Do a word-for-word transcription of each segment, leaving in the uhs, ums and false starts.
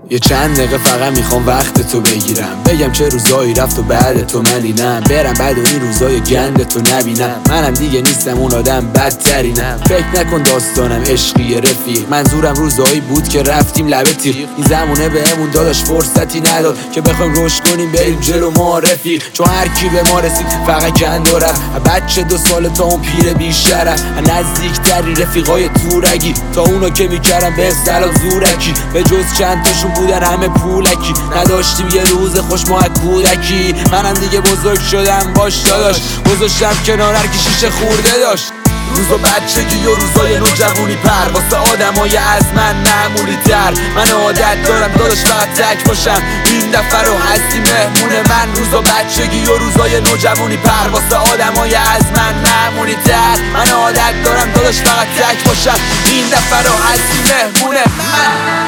یه چند دقیقه فقط میخوام وقت تو بگیرم، بگم چه روزایی رفت و بعد تو من اینم، برم بعد این روزای گند تو نبینم. منم دیگه نیستم اون آدم بدترینم، فکر نکن داستانم عشقی رفیق، منظورم روزایی بود که رفتیم لبه تیغ. این زمونه بهمون داداش فرصتی نداد که بخوایم رشد کنیم بریم جلو ما رفیق، چون هر کی به ما رسید فقط گند و رفت. بچه دو سال تا اون پیر بیشرف، نزدیکتری رفیقای تورگی تا اونا که میکردن به سلام زورکی، به جز چند تاشون بودن همه پولکی، نداشتیم یه روز خوش ما از کودکی. منم دیگه بزرگ شدم باش داداش، گذاشتم کنار هر کی شیشه خورده داشت. روزا بچگی و روزای نوجوانی پر واسه آدمای از من معمولی تر. من عادت دارم داداش فقط تک باشم، این دفعه رو هستی مهمون من. روزا بچگی و روزای نوجوانی پر واسه آدمای از من معمولی تر. من عادت دارم داداش فقط تک باشم، این دفعه رو هستی مهمون من.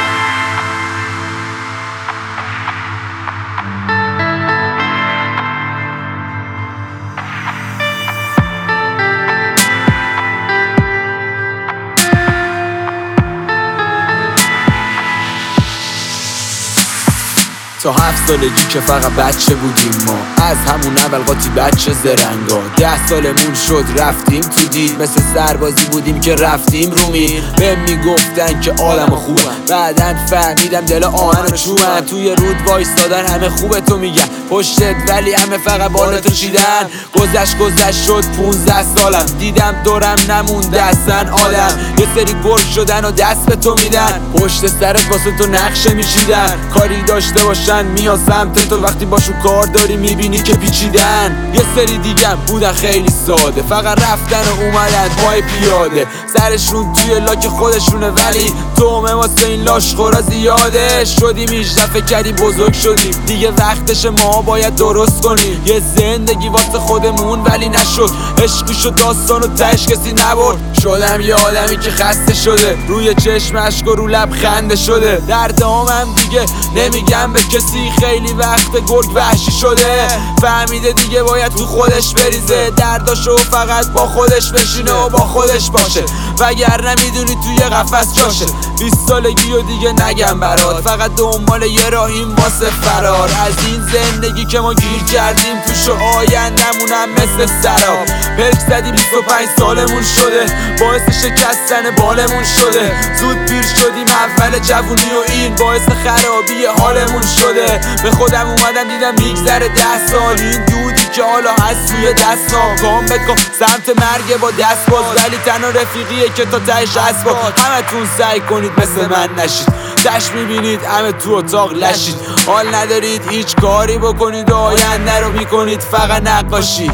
تا هفت سالگی که فقط بچه بودیم ما، از همون اول قاطی بچه زرنگا. ده سالمون شد رفتیم تو دید، مثل سربازی بودیم که رفتیم رو میر. بهم میگفتن که عالم خوبه، بعدن فهمیدم دل آهن و چوبن. توی رود وایستادن همه خوبه تو میگن پشتت، ولی همه فقط بالاتو چیدن. گذشت گذشت شد پونزده سالم، دیدم دورم نمونده اصلا آدم. یه سری گرگ شدن و دست به تو میدن، پشت سرت واسه تو نقشه میچیدن. کاری داشته باشن میان سمت تو، وقتی باشون کار داری میبینی که پیچیدن. یه سری دیگه بودن خیلی ساده، فقط رفتن و اومدن پای پیاده، سرشون توی لاک خودشونه، ولی تومه واسه این لاشخورا زیاده. شدیم هجده فکر کردی بزرگ شدیم، دیگه وقتش ما باید درست کنیم یه زندگی واسه خودمون، ولی نشد. عشقی شد داستان و تهش کسی نبرد. شدم یه آدمی که خسته شده، روی چشم اشک و رو لب خنده شده. در دامم دیگه نمیگم به کسی، خیلی وقت گرگ وحشی شده. فهمیده دیگه باید تو خودش بریزه، درداشو فقط با خودش بشینه و با خودش باشه، وگرنه میدونی توی قفس جاشه. بیست سالگی و دیگه نگم برات، فقط دنبال یه راهیم واسه فرار از این زندگی که ما گیر کردیم توش، و آیندمونم مثل سراب. پلک زدیم بیست و پنج سالمون شده، باعث شکستن بالمون شده. زود پیر شدیم اول جوونی و این باعث خرابی حالمون شده. به خودم اومدم دیدم میگذره ده سال، این دودی که حالا هست توی دستام. کام بکن سمت مرگ با دست باز، ولی تنها رفیقیه که تا تهش اسباب. همتون سعی کنید مثل من نشید، تش میبینید همه تو اتاق لشید. حال ندارید هیچ کاری بکنید، آینده رو میکنید فقط نقاشی،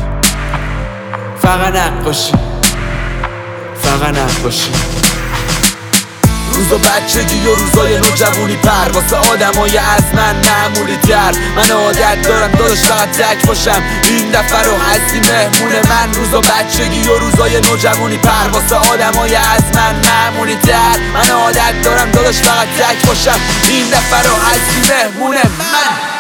فقط نقاشی، فقط نقاشی. روزا بچگی و روزای نوجوانی پر واسه آدمای از من معمولی تر. من عادت دارم داداش فقط تک باشم، این دفعه رو هستی مهمون من. روزا بچگی و روزای نوجوانی پر واسه آدمای از من معمولی تر. من عادت دارم داداش فقط تک باشم، این دفعه رو هستی مهمون من.